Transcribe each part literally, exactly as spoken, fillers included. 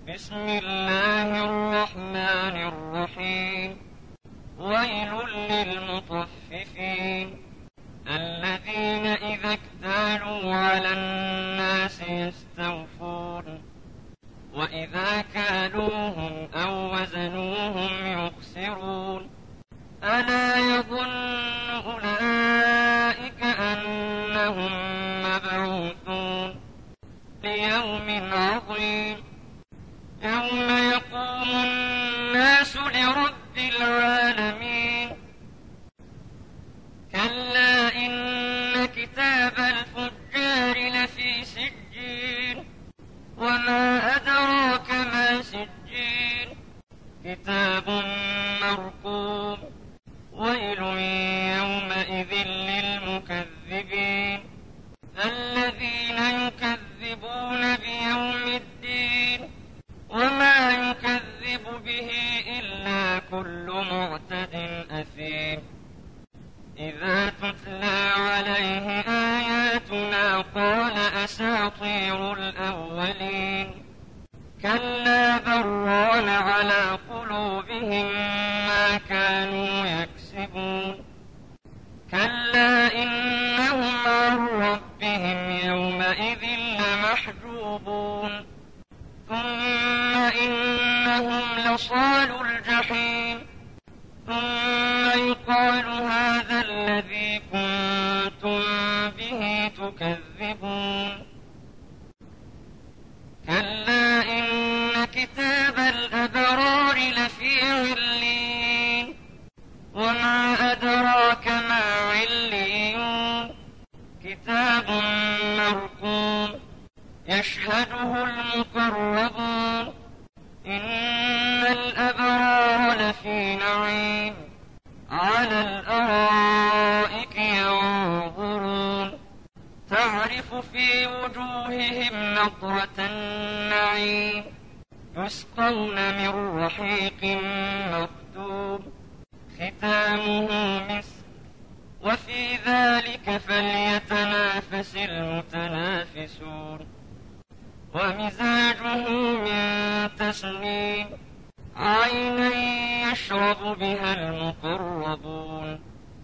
بسم الله الرحمن الرحيم ويل للمطففين الذين إذا اكتالوا على الناس يستوفون وإذا كالوهم أو وزنوهم يخسرون ألا يظن أولئك أنهم مبعوثون ليوم عظيم يوم يقوم الناس لرب العالمين كلا إن كتاب الفجار لفي سجين وما أدراك ما سجين كتاب مرقوم ويل يومئذ للمكذبين الذين يكذبون بيوم الدين وما يكذب به إلا كل معتد أثيم إذا تتلى عليه آياتنا قال أساطير الأولين كلا بران على قلوبهم ما كانوا يكسبون كلا إنهم عن ربهم يومئذ لمحجوبون ثم إنهم لصالوا الجحيم ثم يقال هذا الذي كنتم به تكذبون كلا إن كتاب الأبرار لفي عليين وما أدراك ما عليون كتاب مرقوم يشهده المقربون إن الأبرار لفي نعيم على الأرائك ينظرون تعرف في وجوههم نضرة النعيم يسقون من رحيق مختوم ختامه مسك وفي ذلك فليتنافس المتنافسون ومزاجه من تسنيم عينا يشرب بها المقربون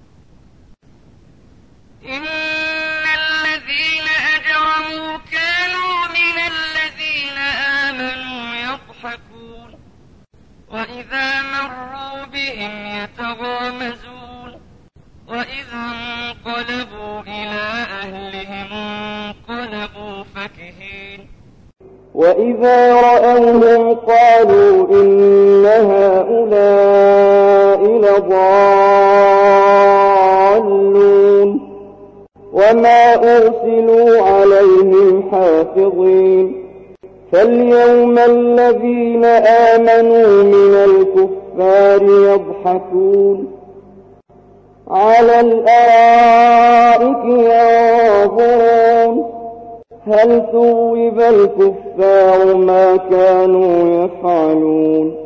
إن الذين أجرموا كانوا من الذين آمنوا يضحكون وإذا مروا بهم يتغامزون وإذا انقلبوا إلى أهلهم انقلبوا فكهين وإذا رأوهم قالوا إن هؤلاء لضالون وما أرسلوا عليهم حافظين فاليوم الذين آمنوا من الكفار يضحكون على الأرائك ينظرون هل ثوب الكفار ما كانوا يفعلون